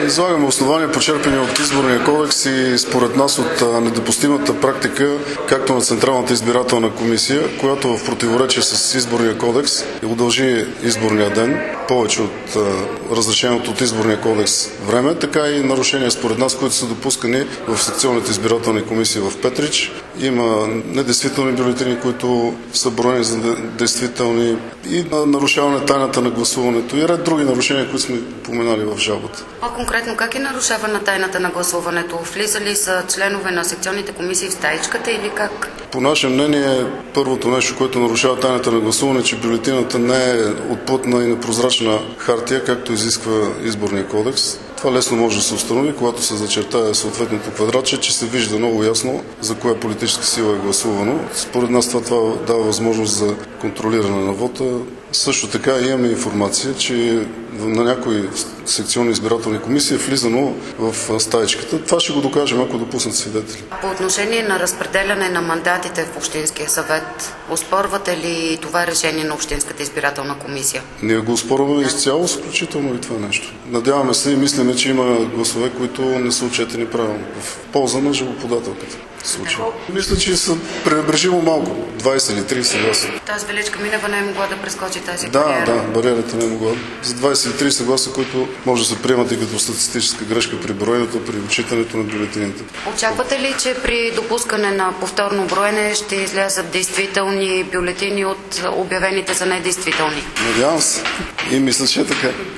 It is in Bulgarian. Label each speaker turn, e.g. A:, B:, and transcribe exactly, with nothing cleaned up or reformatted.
A: Излагаме основания, почерпени от Изборния кодекс и според нас от недопустимата практика, както на Централната избирателна комисия, която в противоречие с Изборния кодекс удължи изборния ден повече от разрешеното от Изборния кодекс време, така и нарушения според нас, които са допускани в секционните избирателни комисии в Петрич. Има недействителни бюлетини, които са броени за действителни, и нарушаване тайната на гласуването и ред други нарушения, които сме поменали в жалбата.
B: А конкретно как е нарушавана тайната на гласуването? Влизали са членове на секционните комисии в стаичката или как?
A: По наше мнение, първото нещо, което нарушава тайната на гласуване, че бюлетината не е от плътна и непрозрачна хартия, както изисква Изборния кодекс. Това лесно може да се установи, когато се зачертае съответното квадратче, че се вижда много ясно за коя политическа сила е гласувано. Според нас това, това дава възможност за контролиране на вота. Също така имаме информация, че на някои секционни избирателни комисии е влизано в стаичката. Това ще го докажем, ако допуснат свидетели.
B: По отношение на разпределяне на мандатите в Общинския съвет, оспорвате ли това решение на Общинската избирателна комисия?
A: Ние го оспорваме изцяло, включително и това нещо. Надяваме се и мислиме, че има гласове, които не са отчетени правилно в полза на жалбоподателката. Случай. Мисля, че са пренебрежимо малко. двайсет или трийсет гласа.
B: Тази Величка Минева не е могла да прескочи тази
A: да,
B: бариера.
A: Да, бариерата не е могла. За двайсет или трийсет гласа, които може да се приемат и като статистическа грешка при броенето, при отчитането на бюлетините.
B: Очаквате ли, че при допускане на повторно броене ще излязат действителни бюлетини от обявените за недействителни?
A: Надявам се. И мисля, че е така.